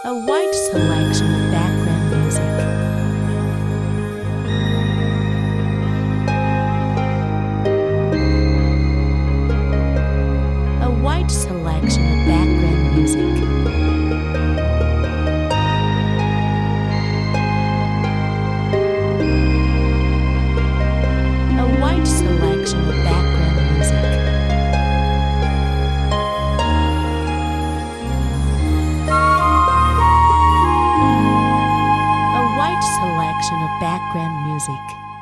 A wide selection of background music. A wide selection of background music. A wide selection of background music. A wide selection of background music.